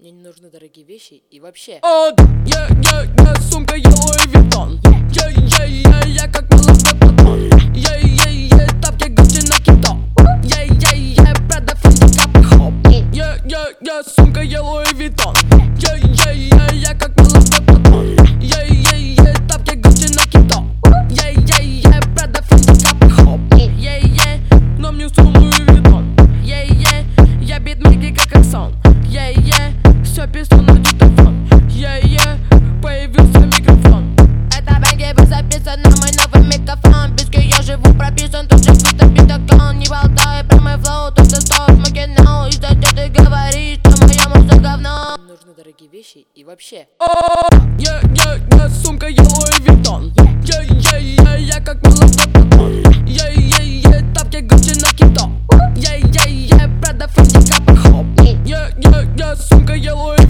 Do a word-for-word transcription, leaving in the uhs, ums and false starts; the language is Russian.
Мне не нужны дорогие вещи и вообще. О, я, я, я, сумка, я Луи Виттон. Я, я, я, я как молодой Платон. Я, я, я, тапки Гуччи на кито. Я, я, я, Прада, Фенди, Капри, хоп. Я, я, я, сумка, я Луи Виттон. Я, я, я, я как молодой Платон. Я, я, я, тапки Гуччи на кито. Я, я, я, Прада, Фенди, Капри, хоп. Я, я, но мне сон Луи Виттон. Я, я, я битмейки как аксон. Я, я, все пишу на диктофон. Я, я, появился микрофон. Это бэнги был записан на мой новый микрофон. Биски я живу прописан, тут же будто битаклон. Не болтай про мой флоу, тут ты стоп, мой кино. И что ты говоришь, что моя музыка говно. Мне нужны дорогие вещи и вообще. О, я, я, я, сумка, я Луи Виттон. Я, я, я, я как молодой Платон. Я, я, я, тапки Гуччи на кито. Я, я, я, Прада, Фенди, Капри, хоп. Я, я, я, сумка, я Луи